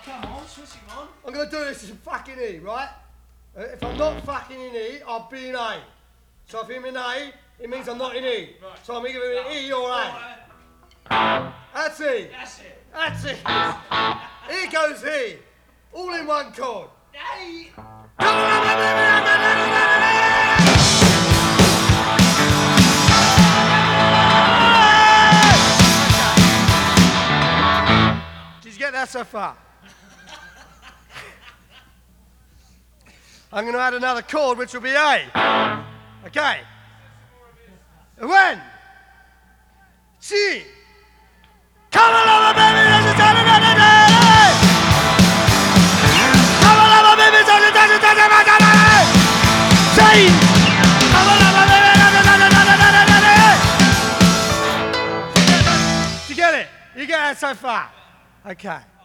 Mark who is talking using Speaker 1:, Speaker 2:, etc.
Speaker 1: come on, switching on.
Speaker 2: I'm going to do this in fucking E, right? If I'm not fucking in E, I'll be in A. So if I'm in A, it means I'm not in E.
Speaker 1: Right.
Speaker 2: So I'm either in E or A. That's E.
Speaker 1: That's it.
Speaker 2: That's it. Here goes E. All in one chord.
Speaker 1: Hey!
Speaker 2: Come on, did you get that so far? I'm going to add another chord, which will be A. Okay. When? C. Come on over, baby, there's a da-da-da-da-da-da. Come on over, baby, there's a da-da-da-da-da-da-da. C. Come on over, baby, there's a da-da-da-da-da-da-da. Did you get it? You get it so far? Okay.